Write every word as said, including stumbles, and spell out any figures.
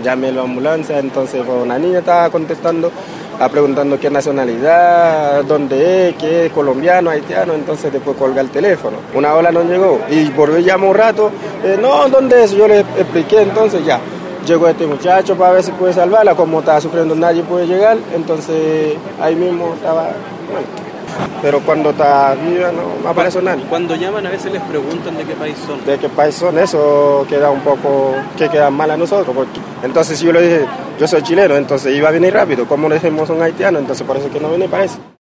llamé a la ambulancia, entonces pues, una niña estaba contestando, a preguntando qué nacionalidad, dónde es, qué es, colombiano, haitiano, entonces después colga el teléfono. Una ola no llegó y volvió y llamó un rato, eh, no, ¿dónde es? Yo le expliqué, entonces ya. Llegó este muchacho para ver si puede salvarla, como estaba sufriendo nadie puede llegar, entonces ahí mismo estaba, bueno, pero cuando está viva no aparece nadie. Cuando llaman a veces les preguntan de qué país son. De qué país son, eso queda un poco, que queda mal a nosotros, porque entonces si yo le dije, yo soy chileno, entonces iba a venir rápido, como le dijimos son haitianos, entonces por eso que no viene, parece.